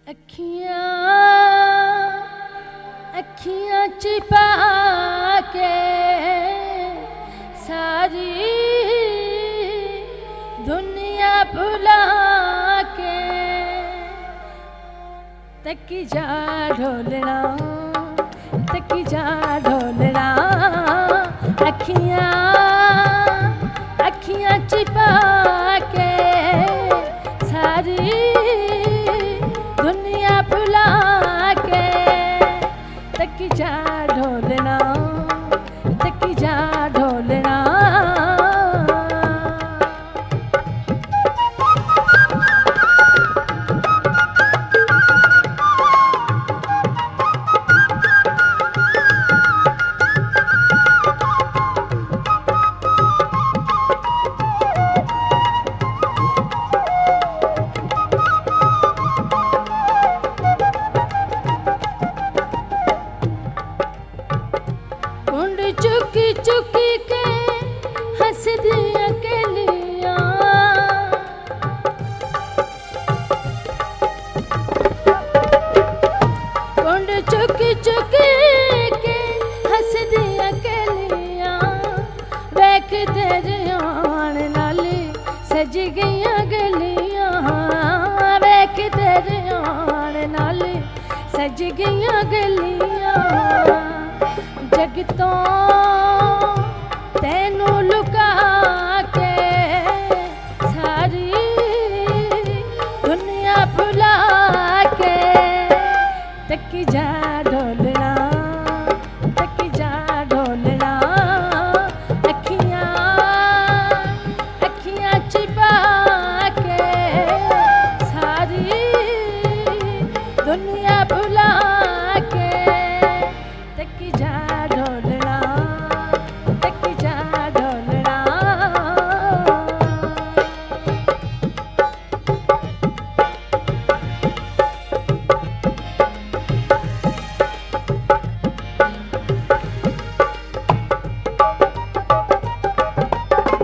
अखियां अखियां छिपा के सारी दुनिया भुला के तकी जा ढोलना तकी जा ढोलना अखियां अखियां छिपा के सारी दुनिया भुला के तकी जा ढोलना तकी जा ढोलना। चुकी चुकी के हंस दिया अकेलियां कुंड चुकी चुकी के हंस दिया अकेलियां बैक तेरे आन नाले सज गईयां गलियां बैक तेरे आन नाले सज गईयां गलियां जग तो तेनू लुका के सारी दुनिया भुला के तकी जा ढोलना तकी जा ढोलना अखियां अखियां छिपा के सारी दुनिया भुला के तकी जा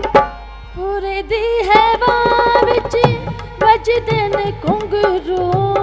दी है वाह विच बजदे ने घुंघरू